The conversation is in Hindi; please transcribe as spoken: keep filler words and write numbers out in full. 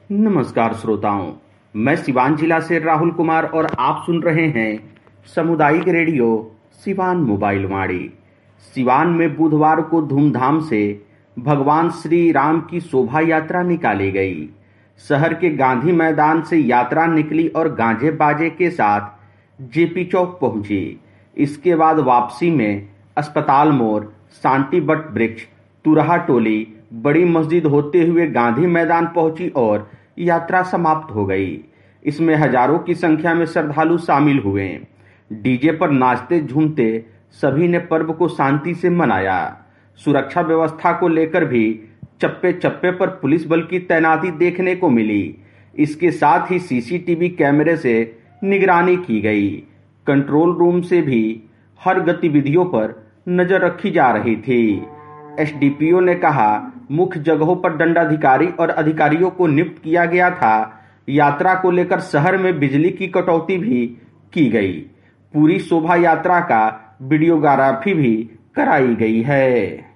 नमस्कार श्रोताओं, मैं सिवान जिला से राहुल कुमार और आप सुन रहे हैं सामुदायिक रेडियो सिवान मोबाइल वाणी। सिवान में बुधवार को धूमधाम से भगवान श्री राम की शोभा यात्रा निकाली गई। शहर के गांधी मैदान से यात्रा निकली और गांजे बाजे के साथ जेपी चौक पहुंची। इसके बाद वापसी में अस्पताल मोड़, शांति बट वृक्ष, तुरहा टोली, बड़ी मस्जिद होते हुए गांधी मैदान पहुंची और यात्रा समाप्त हो गई। इसमें हजारों की संख्या में श्रद्धालु शामिल हुए। डीजे पर नाचते झूमते सभी ने पर्व को शांति से मनाया। सुरक्षा व्यवस्था को लेकर भी चप्पे चप्पे पर पुलिस बल की तैनाती देखने को मिली। इसके साथ ही सीसीटीवी कैमरे से निगरानी की गई। कंट्रोल रूम से भी हर गतिविधियों पर नजर रखी जा रही थी। एसडीपीओ ने कहा, मुख्य जगहों पर दंडाधिकारी और अधिकारियों को नियुक्त किया गया था। यात्रा को लेकर शहर में बिजली की कटौती भी की गई। पूरी शोभा यात्रा का वीडियोग्राफी भी कराई गई है।